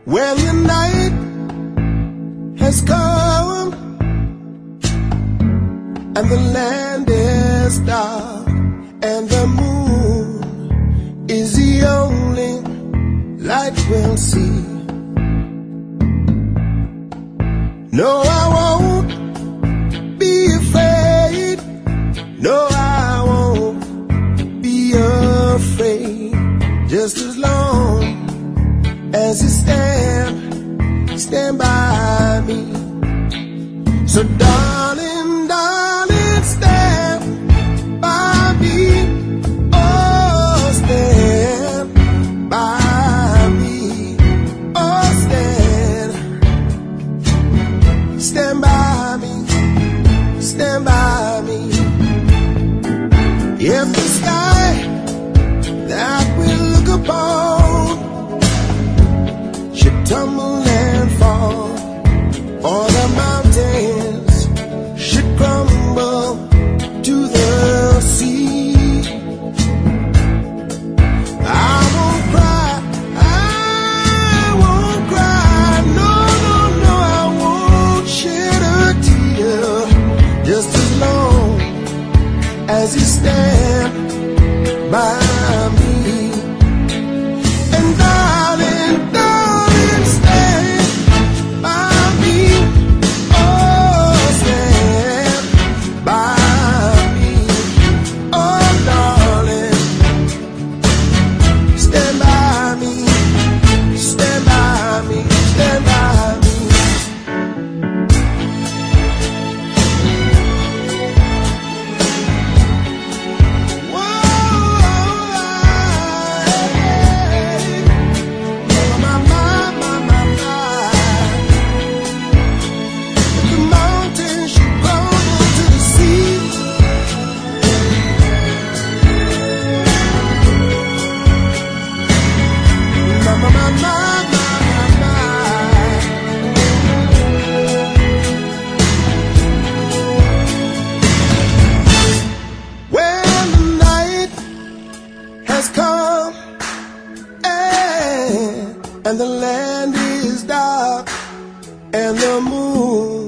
When the night has come and the land is dark and the moon is the only light we'll see. No, I won't be afraid. No, I won't be afraid. Just as long as you stand by me. So darling, darling, stand by me. Oh, stand by me. Oh, stand by me. Stand by me. If the sky that we look upon should tumble and fall, or the mountains should crumble to the sea, I won't cry, I won't cry, no, no, no, I won't shed a tear, just as long as you stand by me. And darling, darling, stand by me. Oh, stand by me. Oh, darling, stand by me. Stand by me. Stand by me. Come and the land is dark and the moon